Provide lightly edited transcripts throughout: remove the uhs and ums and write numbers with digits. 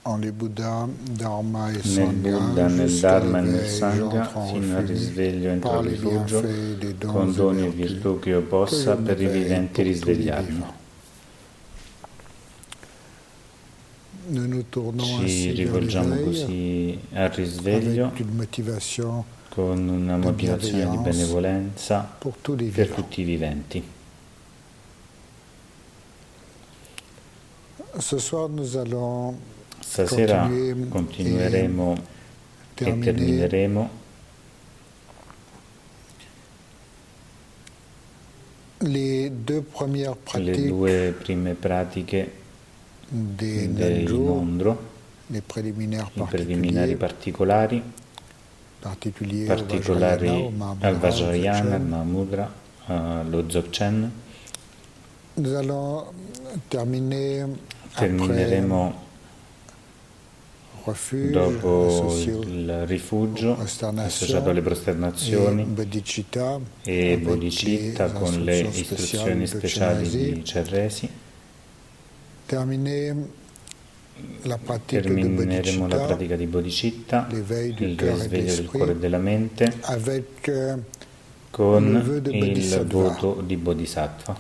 nel Buddha, nel Dharma e nel Sangha, fino al risveglio entro il rifugio, con doni e virtù che io possa per i viventi risvegliarmi. Ci rivolgiamo così al risveglio con una motivazione di benevolenza per tutti i viventi. Stasera continueremo e termineremo le due prime pratiche dei Nondro, i preliminari particolari al Vajrayana, al Mahamudra, allo Dzogchen. Termineremo dopo il rifugio associato alle prosternazioni e bodhicitta con le istruzioni speciali di Cerresi. Termineremo la pratica di bodhicitta, il risveglio del cuore e della mente, con il voto di bodhisattva.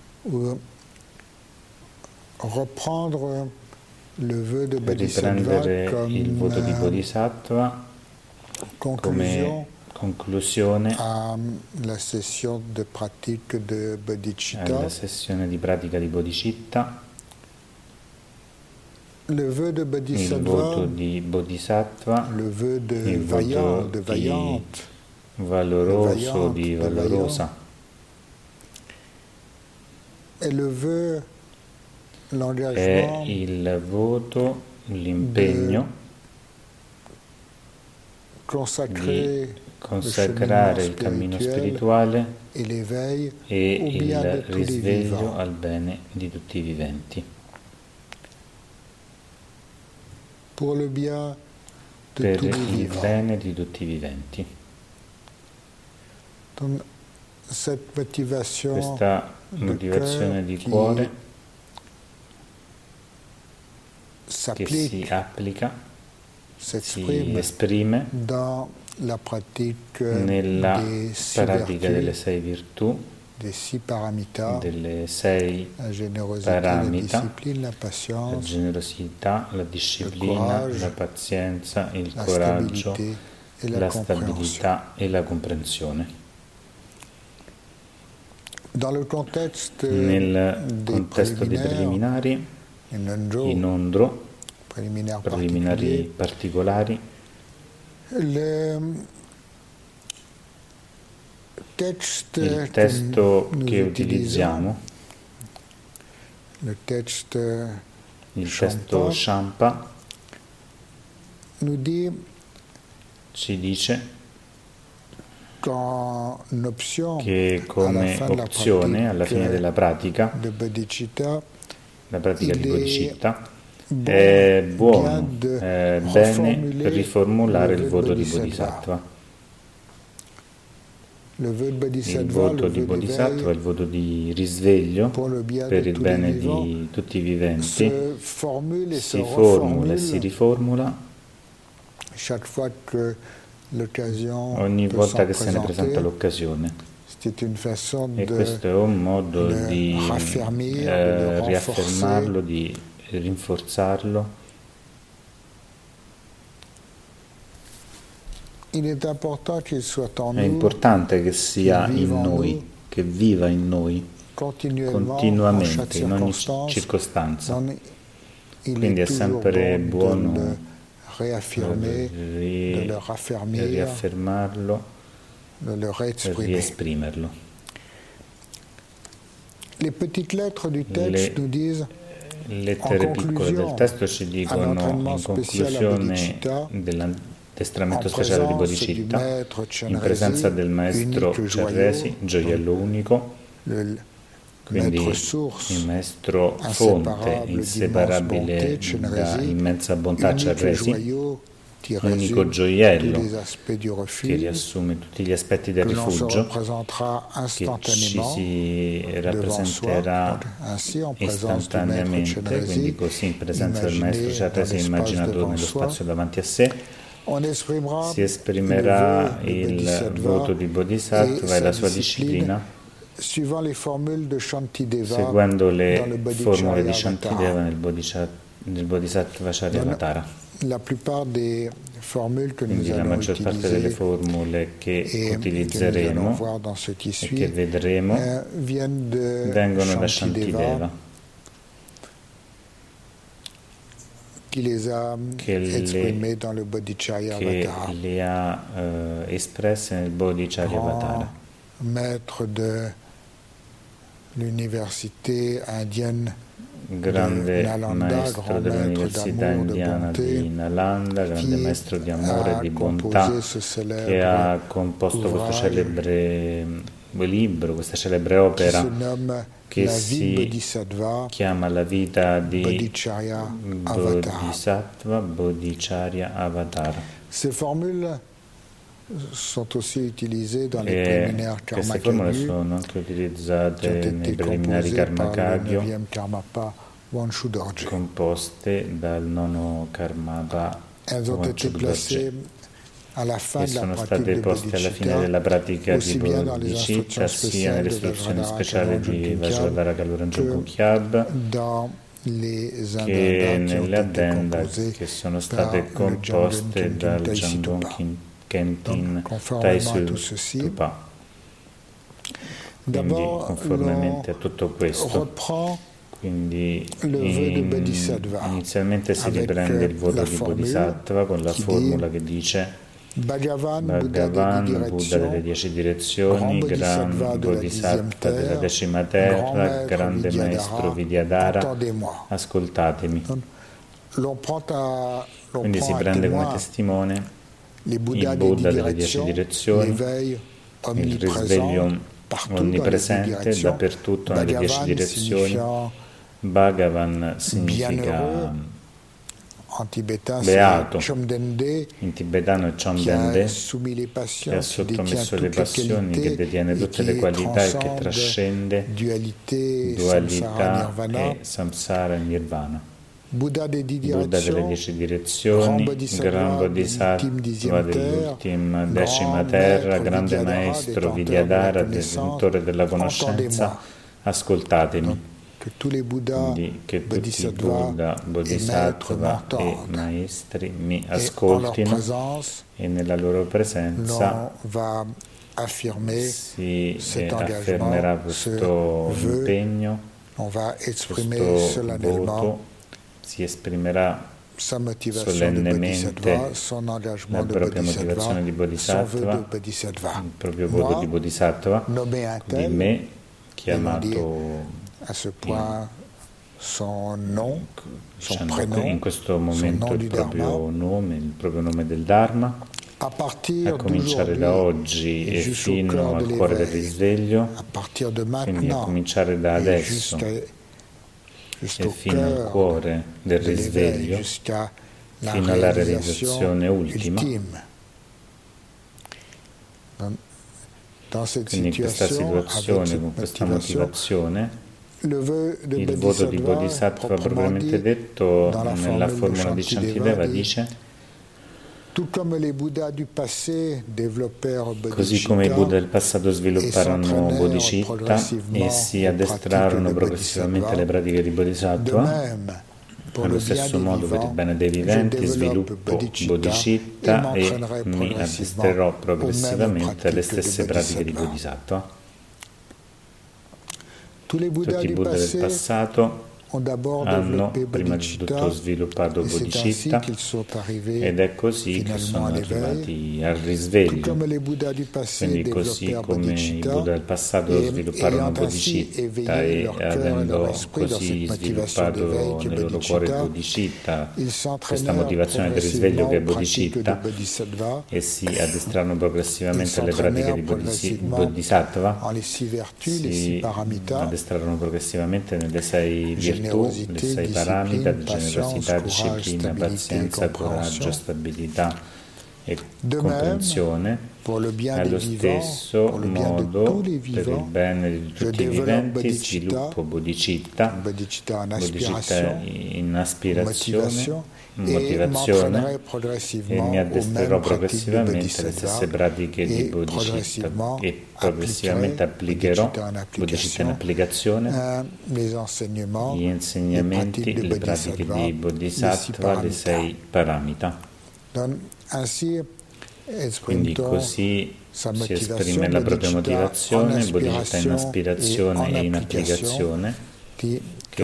Riprendere il voto di bodhisattva come conclusione alla sessione di pratica di bodhicitta. Il voto di bodhisattva, il voto di valoroso, di valorosa, è il voto, l'impegno di consacrare il cammino spirituale e il risveglio al bene di tutti i viventi. Per il bene di tutti i viventi. Questa motivazione di cuore che si applica, si esprime nella pratica delle 6 virtù, delle 6 paramita, la generosità, la disciplina, la pazienza, il coraggio, la stabilità e la comprensione. Nel contesto dei preliminari, i Nondro, preliminari particolari, il testo che utilizziamo, il testo Shampa, ci dice che come opzione alla fine della pratica, la pratica di bodhicitta, è buono, è bene riformulare il voto di bodhisattva. Il voto di bodhisattva, il voto di risveglio per il bene di tutti i viventi, si formula e si riformula ogni volta che se ne presenta l'occasione. E questo è un modo di riaffermarlo, di rinforzarlo. È importante che sia in noi, che viva in noi continuamente, in ogni circostanza. Quindi è sempre buono riaffermarlo, riesprimerlo. Le lettere piccole del testo ci dicono in conclusione dell'addestramento speciale di bodhicitta, in presenza del maestro Cerresi, gioiello unico, quindi il maestro fonte inseparabile da immensa bontà Cerresi, un unico gioiello che riassume tutti gli aspetti del rifugio, che ci si rappresenterà istantaneamente, quindi così in presenza del maestro Charresi immaginato nello spazio davanti a sé. Si esprimerà il voto di Bodhisattva e la sua disciplina seguendo le formule di Shantideva nel Bodhisattva Charyavatara. Quindi la maggior parte delle formule che utilizzeremo e che vedremo vengono da Shantideva, che le ha espresse nel Bodhicaryavatara. Grande maestro dell'Università Indiana di Nalanda, grande maestro di amore e di bontà, che ha composto questo celebre libro, questa celebre opera che si chiama La vita di Bodhisattva, Bodhicharya Avatar. Queste formule sono anche utilizzate nei preliminari Karmakagyo, composte dal nono Karmapa Wanchudorje, e sono state poste alla fine della pratica di Bodhicitta, sia nelle istruzioni speciali di Vajradhara Kaluranjan Kukyab che nelle addenda che sono state composte dal Jamgon Khentin Taisyu Tupa. Quindi conformemente a tutto questo, quindi inizialmente si riprende il voto di Bodhisattva con la formula che dice: Bhagavan, Buddha delle 10 direzioni, Gran Bodhisattva della 10ª terra, grande maestro Vidyadhara, ascoltatemi. Quindi si prende come testimone il Buddha delle 10 direzioni, il risveglio onnipresente dappertutto nelle 10 direzioni. Bhagavan significa beato, in tibetano è Chomdende, che ha sottomesso le passioni, che detiene tutte le qualità e che trascende dualità e samsara e nirvana. Buddha delle 10 direzioni, Gran Bodhisattva dell'ultima 10ª terra, grande maestro Vidyadhara, detentore della conoscenza, ascoltatemi. Quindi che tutti i Buddha, Bodhisattva e maestri mi ascoltino, e nella loro presenza si affermerà questo impegno, questo voto, si esprimerà solennemente la propria motivazione di Bodhisattva, il proprio voto di Bodhisattva, di me, chiamato in questo momento il proprio nome del Dharma, a cominciare da oggi e fino al cuore del risveglio, quindi a cominciare da adesso e fino al cuore del risveglio, fino alla realizzazione ultima. Quindi in questa situazione, con questa motivazione, il voto di Bodhisattva propriamente detto nella formula di Shantideva dice: così come i Buddha del passato svilupparono Bodhicitta e si addestrarono progressivamente alle pratiche di Bodhisattva, allo stesso modo, per il bene dei viventi, sviluppo Bodhicitta e mi addestrerò progressivamente alle stesse pratiche di Bodhisattva. Tutti i Buddha del passato hanno prima di tutto sviluppato Bodhicitta, ed è così che sono arrivati al risveglio. Quindi così come i Buddha del passato svilupparono Bodhicitta e avendo così sviluppato nel loro cuore Bodhicitta, questa motivazione del risveglio che è Bodhicitta, e si addestrarono progressivamente alle pratiche di Bodhisattva, si addestrarono progressivamente nelle 6 virtù virtù, le 6 paramita di generosità, disciplina, pazienza, coraggio, stabilità e comprensione. Allo stesso modo, per il bene di tutti i viventi, sviluppo bodhicitta in aspirazione, motivazione, e mi addestrerò progressivamente alle stesse pratiche di bodhicitta e progressivamente applicherò bodhicitta in applicazione gli insegnamenti, le pratiche di bodhisattva, le 6 paramita. Quindi così si esprime la propria motivazione, bodhicitta in aspirazione e in applicazione, che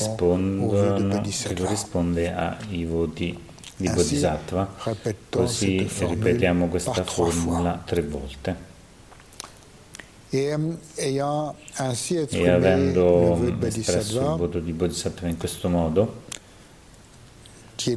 corrisponde ai voti di bodhisattva. Così ripetiamo questa formula 3 volte. E avendo espresso il voto di bodhisattva in questo modo, che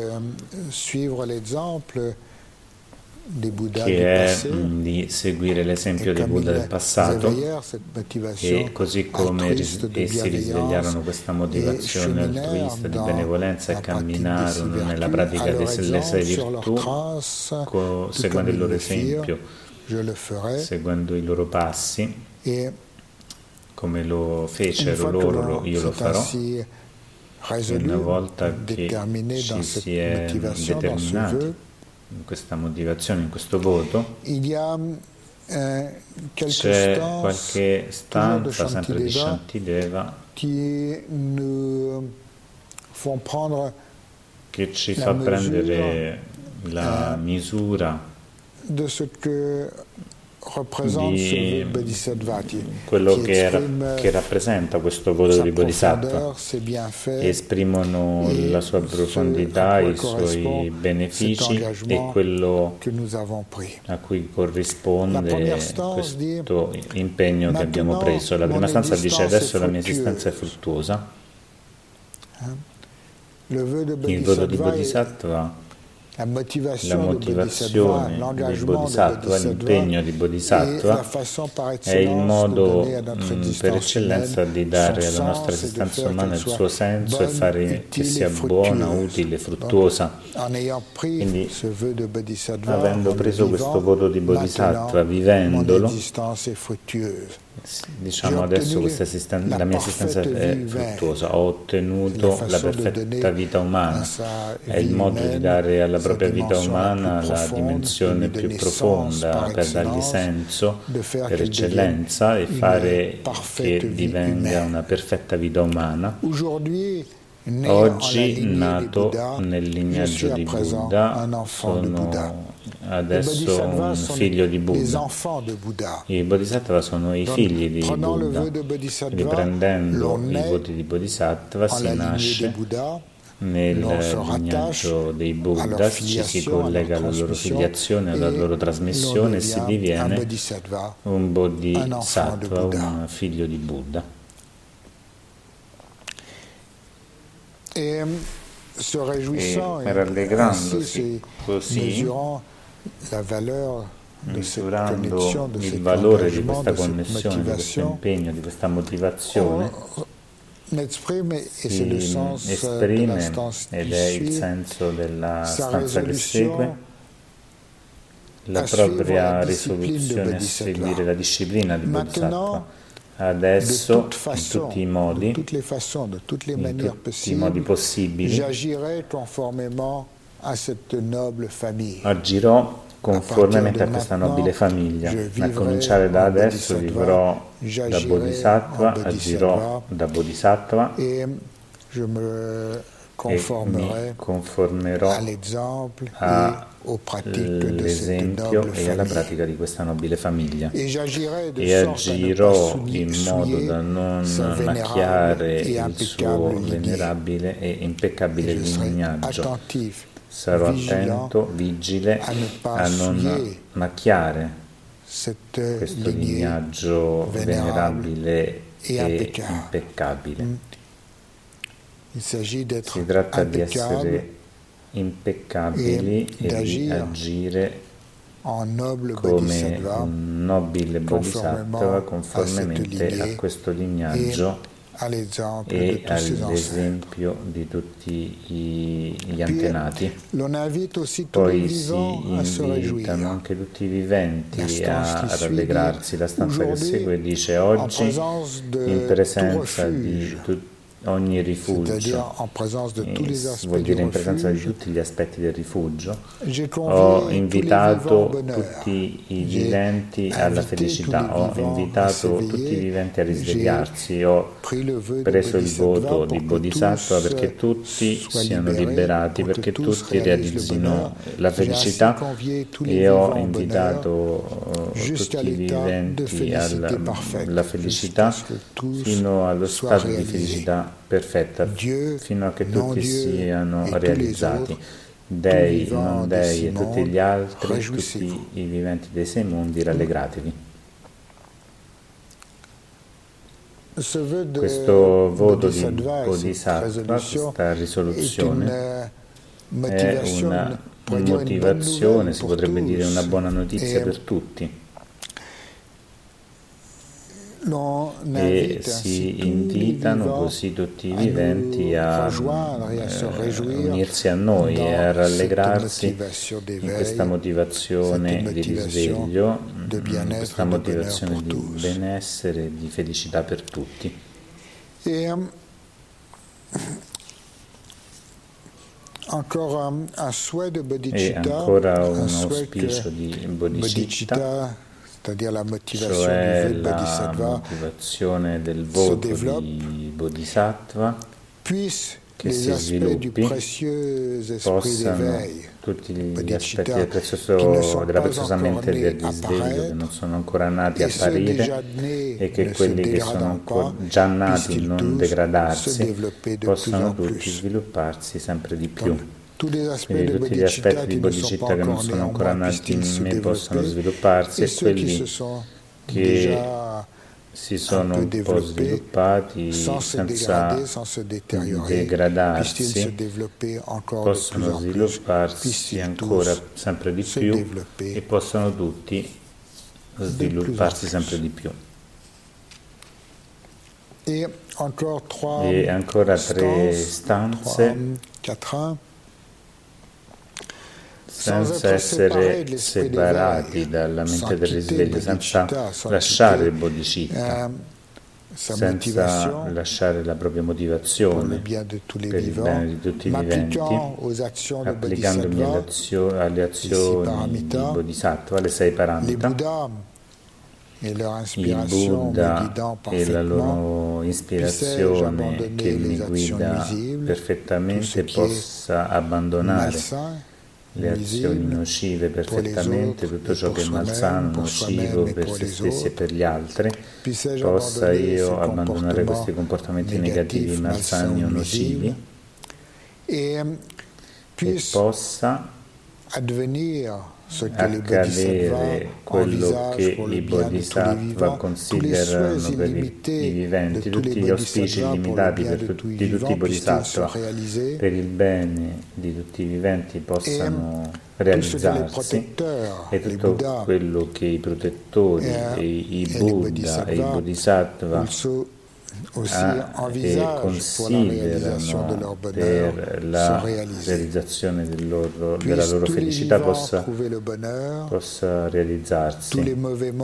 è di seguire l'esempio dei Buddha del passato, e così come essi risvegliarono questa motivazione altruista di benevolenza e camminarono nella pratica delle 6 virtù, seguendo il loro esempio, seguendo i loro passi, come lo fecero loro, io lo farò. E una volta che ci si è determinati in questa motivazione, in questo voto, c'è qualche stanza sempre di Shantideva che ci fa prendere la misura di quello che rappresenta questo voto di Bodhisattva. Esprimono la sua profondità, i suoi benefici e quello a cui corrisponde questo impegno che abbiamo preso. La prima stanza dice: adesso la mia esistenza è fruttuosa. Il voto di Bodhisattva, la motivazione del Bodhisattva, l'impegno di Bodhisattva è il modo per eccellenza di dare alla nostra esistenza umana il suo senso e fare che sia buona, utile, fruttuosa. Quindi, avendo preso questo voto di Bodhisattva, vivendolo, diciamo adesso la mia esistenza è fruttuosa, ho ottenuto la perfetta vita umana. È il modo di dare alla propria vita umana la dimensione più profonda, per dargli senso, per eccellenza, e fare che divenga una perfetta vita umana. Oggi, nato nel lignaggio di Buddha, sono adesso un figlio di Buddha. I Bodhisattva sono i figli di Buddha. Riprendendo i voti di Bodhisattva si nasce nel lignaggio dei Buddha, ci si collega alla loro filiazione, alla loro trasmissione, e si diviene un Bodhisattva, un figlio di Buddha. E rallegrandosi così, misurando il valore di questa connessione, di questo impegno, di questa motivazione, si esprime, ed è il senso della stanza che segue, la propria risoluzione a seguire la disciplina di Bodhisattva. Adesso, in tutti i modi, possibili, agirò conformemente a questa nobile famiglia. A cominciare da adesso vivrò da Bodhisattva, agirò da Bodhisattva e mi conformerò all'esempio e alla pratica di questa nobile famiglia, e agirò in modo da non macchiare il suo venerabile e impeccabile lignaggio. Sarò attento, vigile a non macchiare questo lignaggio venerabile e impeccabile. Si tratta di essere impeccabili e di agire come un nobile Bodhisattva conformemente a questo lignaggio e all'esempio di tutti gli antenati. Poi si invitano anche tutti i viventi a rallegrarsi. La stanza che segue dice: oggi, in presenza di ogni rifugio, vuol dire in presenza di tutti gli aspetti del rifugio, ho invitato tutti i viventi alla felicità, ho invitato tutti i viventi a risvegliarsi, ho preso il voto di Bodhisattva perché tutti siano liberati, perché tutti realizzino la felicità, e ho invitato tutti i viventi alla felicità fino allo stato di felicità perfetta, fino a che tutti siano realizzati. Dei, non dei e tutti gli altri, tutti i viventi dei sei mondi, rallegratevi. Questo voto di Bodhisattva, questa risoluzione, è una motivazione, si potrebbe dire una buona notizia per tutti. E si invitano così tutti i viventi a unirsi a noi e a rallegrarsi in questa motivazione di risveglio, in questa motivazione di benessere e di felicità per tutti. E ancora un auspicio di Bodhicitta, cioè la motivazione del voto di Bodhisattva, che si sviluppi, possano tutti gli aspetti della preziosa mente del risveglio, che non sono ancora nati, apparire, e che quelli che sono già nati, non degradarsi, possano tutti svilupparsi sempre di più. Quindi tutti gli aspetti di Bodhicitta che non sono ancora nati in me possano svilupparsi, e quelli che si sono un po' sviluppati senza degradarsi possono svilupparsi ancora sempre di più, e possono tutti svilupparsi sempre di più. E ancora tre stanze, senza essere separati dalla mente del risveglio, senza lasciare il Bodhicitta, senza lasciare la propria motivazione per il bene di tutti i viventi, applicandomi alle azioni di Bodhisattva, le 6 paramita, il Buddha e la loro ispirazione che mi guida perfettamente possa abbandonare le azioni nocive perfettamente, tutto ciò che è malsano, nocivo per se stessi e per gli altri, possa io abbandonare questi comportamenti negativi, malsani o nocivi, e possa accadere quello che i Bodhisattva considerano per i viventi, tutti gli auspici illimitati di tutti i Bodhisattva per il bene di tutti i viventi possano realizzarsi, e tutto quello che i protettori, i Buddha e i Bodhisattva e considerano per la realizzazione della loro felicità possa realizzarsi. Tutti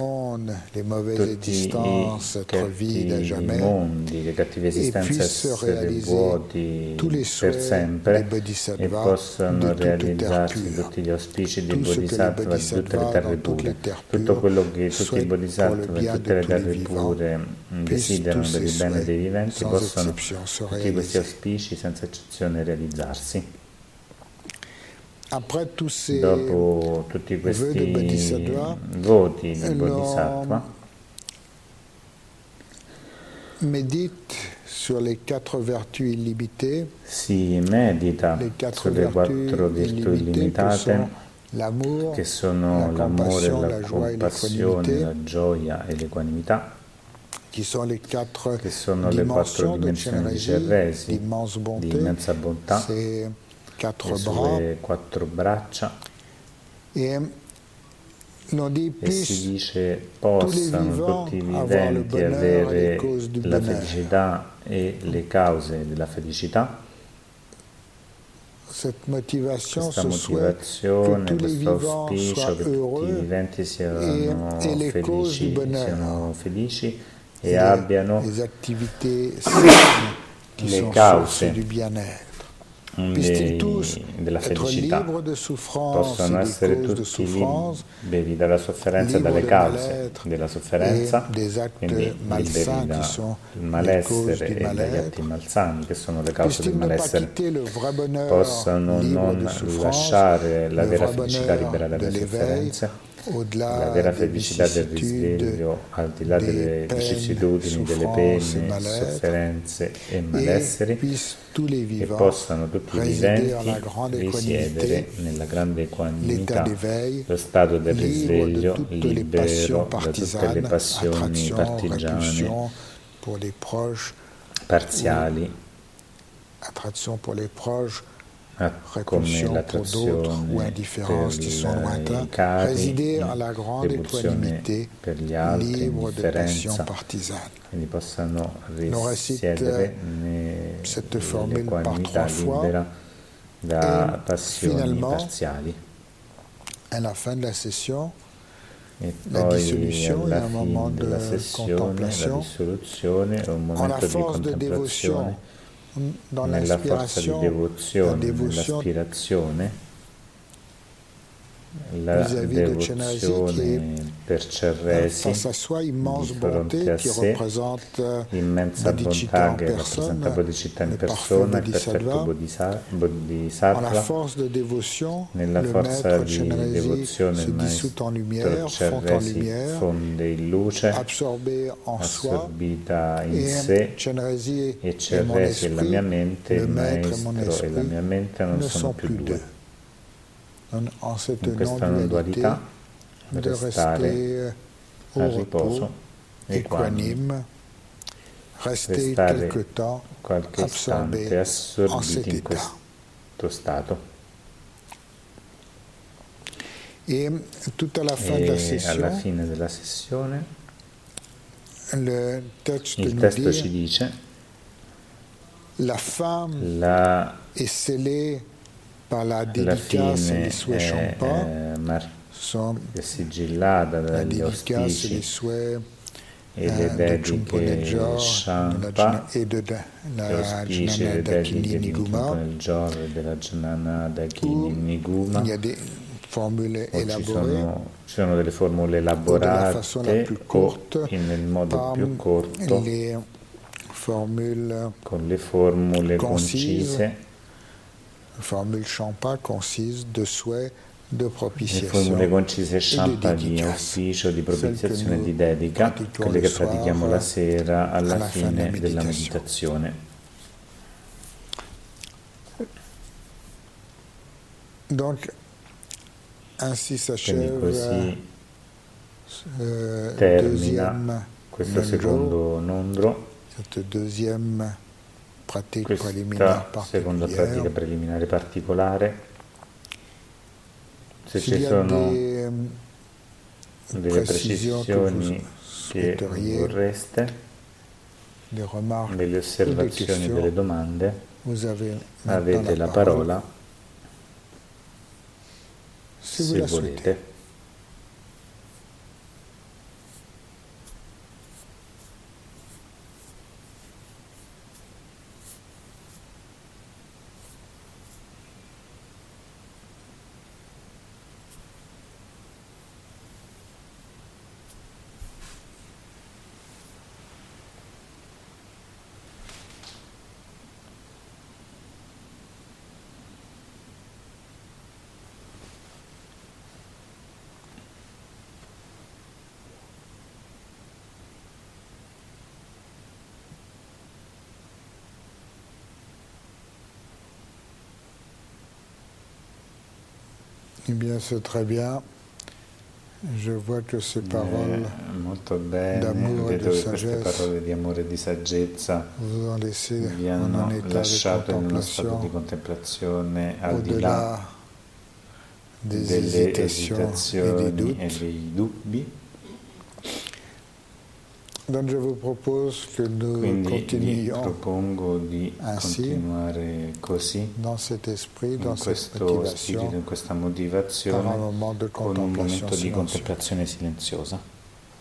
i cattivi mondi, le cattive esistenze, essere vuoti per sempre, e possano realizzarsi tutti gli auspici dei Bodhisattva di tutte le terre pure. Tutto quello che tutti i Bodhisattva di tutte le terre pure desiderano per il bene dei viventi, possono tutti questi auspici senza eccezione realizzarsi. Dopo tutti questi voti di Bodhisattva, si medita sulle 4 virtù illimitate, che sono l'amore, la compassione, la gioia e l'equanimità, che sono le 4 dimensioni di Cerresi, di immensa bontà, le sue 4 braccia, e si dice possano tutti i viventi avere la felicità e le cause della felicità. Questa motivazione, questo auspicio che tutti i viventi siano felici e abbiano le cause della felicità, possano essere tutti liberi dalla sofferenza e dalle cause della sofferenza, quindi liberi dal malessere e dagli atti malsani che sono le cause del malessere, possano non lasciare la vera felicità libera dalle sofferenze, la vera felicità del risveglio al di là delle vicissitudini, delle pene, sofferenze e malesseri, e possano tutti i viventi risiedere nella grande equanimità, lo stato del risveglio libero da tutte le passioni partigiane, parziali, come l'attrazione per i cari, l'evoluzione per gli altri, l'indifferenza, quindi possano risiedere nell'equanimità libera da passioni parziali. E poi alla fine della sessione la dissoluzione è un momento di contemplazione nella forza di devozione, nell'aspirazione, la devozione per Cerresi di fronte a sé, l'immensa bontà che rappresenta Bodhicitta in persona, il perfetto Bodhisattva, nella forza di devozione il maestro Cerresi fonde in luce, assorbita in sé, e Cerresi e la mia mente, il maestro e la mia mente non sono più due. In questa non dualità restare a riposo equanime, restare qualche istante assorbiti in questo stato. E alla fine della sessione il testo ci dice: la fine è sigillata dagli auspici e le dediche Shampa, gli auspici e le dediche di Nichipo nel Giorno della Jnana Dakini Niguma. Ci sono delle formule elaborate o nel modo più corto con le formule concise. Le formule concise Shampa di auspicio, di propiziazione e di dedica, quelle che pratichiamo la sera alla fine della meditazione. Quindi così termina questo secondo nondro, questa seconda pratica preliminare particolare. Se ci sono delle precisioni che vorreste, delle osservazioni, delle domande, avete la parola se volete. Eh bien, c'est très bien. Je vois que ces paroles d'amour et de queste parole di amore e di saggezza vi hanno lasciato in uno stato di contemplazione al di là delle esitazioni e dei dubbi. Donc je vous propose que nous Quindi vi propongo di continuare così, dans cet esprit, in questo spirito, in questa motivazione, con un momento di contemplazione silenziosa.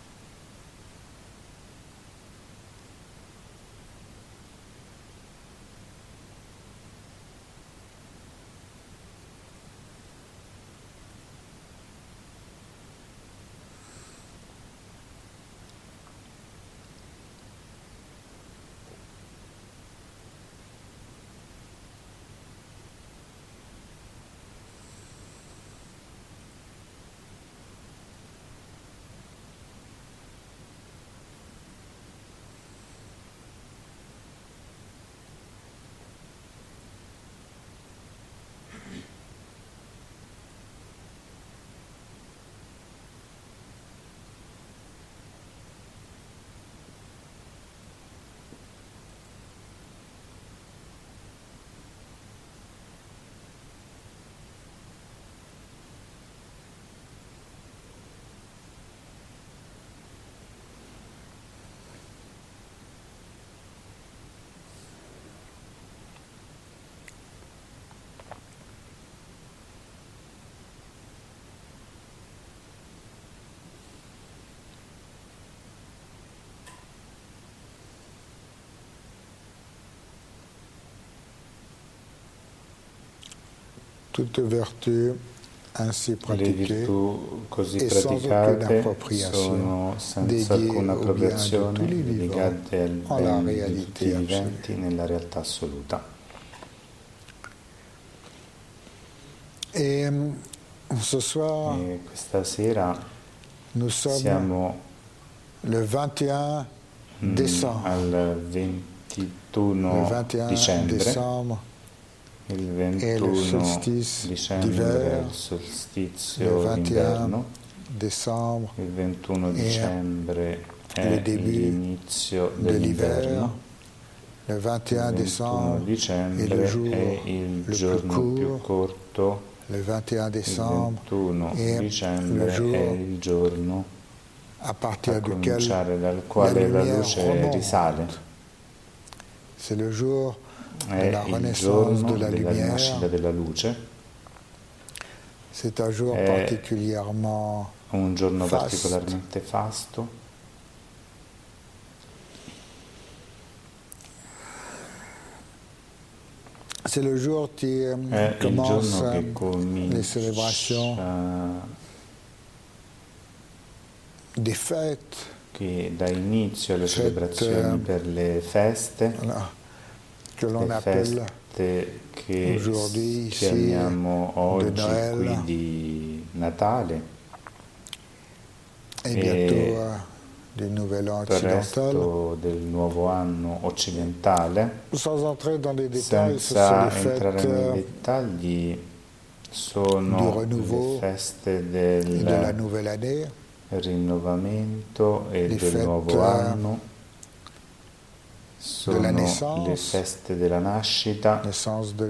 Toute vertu ainsi pratiquée così praticate sono senza alcuna appropriazione legate al bene di tutti i viventi nella realtà assoluta. E questa sera siamo le 21 al 21 dicembre. Il 21 dicembre è il solstizio d'inverno, il 21 dicembre è l'inizio dell'inverno, il 21 dicembre è il giorno più corto, il 21 dicembre è il giorno a cominciare dal quale la luce risale. È il giorno della rinascita della luce, è un giorno particolarmente fasto, è il giorno che comincia, che dà inizio alle celebrazioni per le feste, le feste che chiamiamo oggi qui di Natale e presto del nuovo anno occidentale. Senza entrare nei dettagli, sono le feste del rinnovamento e del nuovo anno. Sono le feste della nascita, le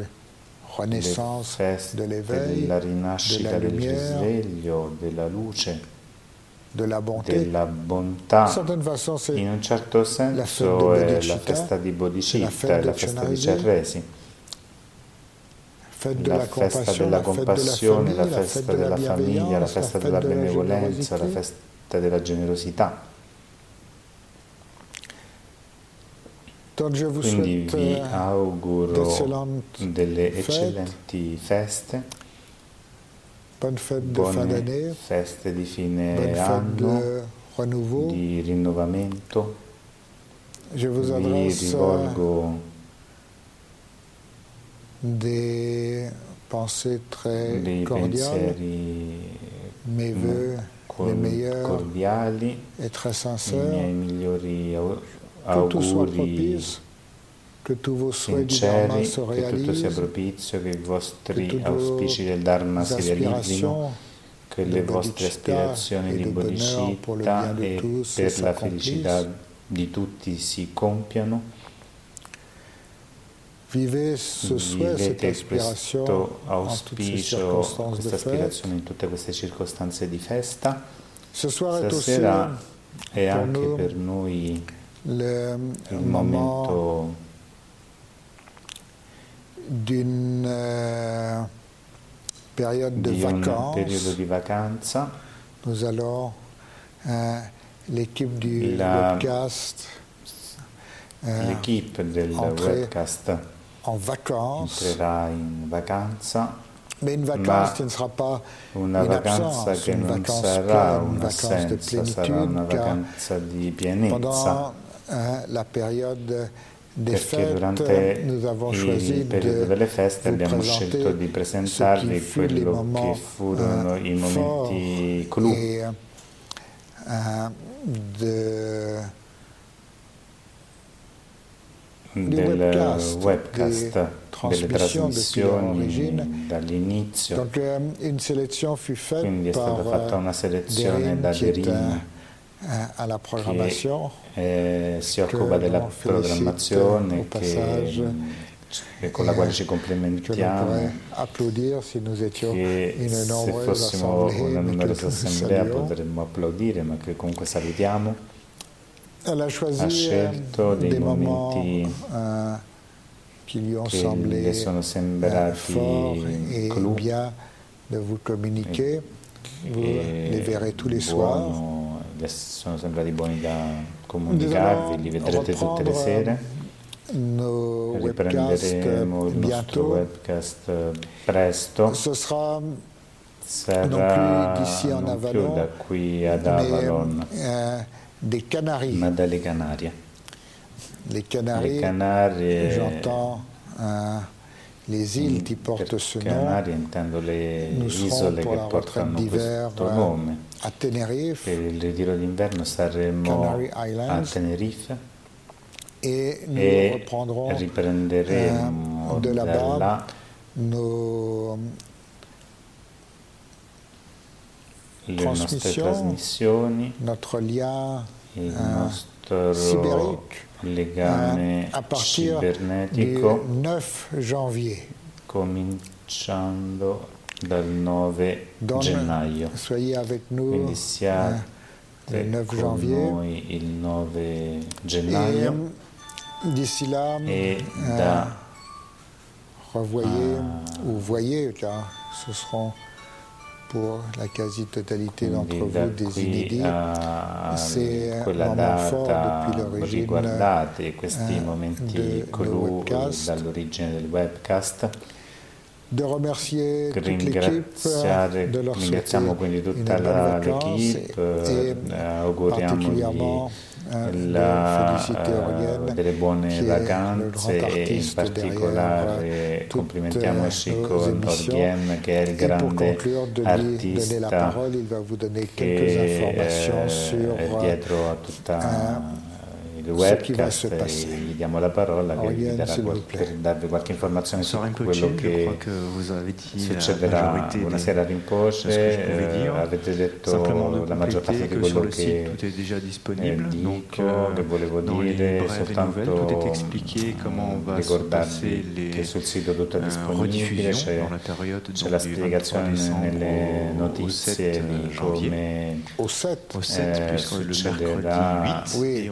feste della rinascita del risveglio, della luce, della bontà. In un certo senso è la festa di Bodhicitta, è la festa di Cerresi, la festa della compassione, la festa della famiglia, la festa della benevolenza, la festa della generosità. Quindi vi auguro delle eccellenti feste, buone feste di fine anno, di rinnovamento. Vi rivolgo dei pensieri cordiali, i miei migliori auguri sinceri, che tutto sia propizio, che i vostri auspici del Dharma si realizzino, che le vostre aspirazioni di Bodhicitta e per la felicità di tutti si compiano. Vivez ce souhait, cette aspiration en toutes ces circonstances de fête. In tutte queste circostanze di festa. Ce soir est aussi è anche per noi il momento d'une période de vacances. Un periodo di vacanza. Nous allons, l'équipe du webcast, l'équipe del webcast en vacances. Entrerà in vacanza. Mais une vacance qui ne sera pas una vacanza che non sarà un'assenza, sarà una vacanza di pienezza. Pendant la période des perché fêtes, nous avons choisi il periodo delle feste abbiamo scelto di presentarvi quello che furono i momenti clou del webcast, delle trasmissioni dall'inizio. Donc, une sélection fut faite. Quindi è stata fatta una selezione da Derin alla programmazione si occupa della programmazione con la quale ci complementiamo, che se fossimo una numerosa assemblea potremmo applaudire, ma che comunque salutiamo. Ha scelto dei momenti che gli sono sembrati clou sono sembrati buoni da comunicarvi, li vedrete tutte le sere. Riprenderemo il nostro webcast presto. Sarà non più da qui ad Avalon, ma dalle Canarie. Le Canarie, j'entends les îles qui portent ce nom. Canarie intendo le isole che portano questo nome. A Tenerife, per il ritiro d'inverno saremo a Tenerife e riprenderemo da là le nostre trasmissioni, il nostro legame cibernetico cominciando dal 9 gennaio. Quindi siate con noi il 9 gennaio e da voyez, car ce seront pour la quasi-totalité d'entre vous des inédits. C'est un moment fort depuis l'origine riguardate questi momenti clou dall'origine del webcast. Ringraziamo quindi tutta l'equipe, auguriamogli delle buone vacanze e in particolare complimentiamoci con Orgien, che è il grande artista che è dietro a tutta il webcast, e gli diamo la parola che vi darà per darvi qualche informazione su quello che succederà. Buonasera Rinpoche, avete detto la maggior parte di quello che dico, che volevo dire, soltanto ricordarvi che sul sito tutto è disponibile, c'è la spiegazione nelle notizie di come succederà,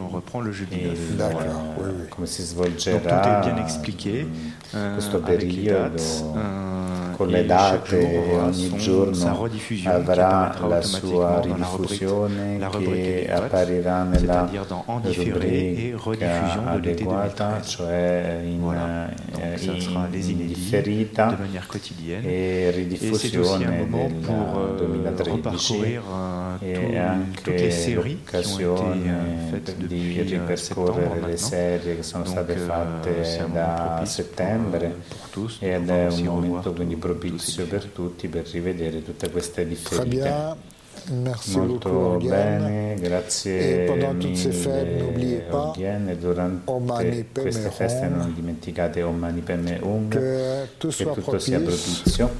come si svolgerà questo periodo con le date. Ogni giorno avrà la sua ridiffusione che apparirà nella rubrica adeguata, cioè in differita, e ridiffusione del 2013, e anche l'occasione di ripercorrere le serie che sono state fatte da settembre, ed è un momento quindi propizio per tutti per rivedere tutte queste differite. Molto bene, grazie mille Orgien. Durante queste feste non dimenticate Om Mani Padme Hum, che tutto sia propizio.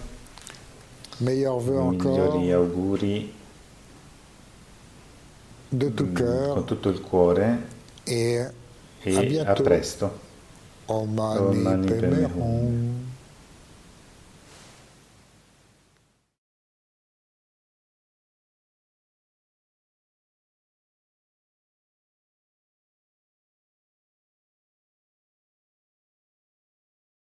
Migliori auguri con tutto il cuore e a presto. Om Mani Padme Hum.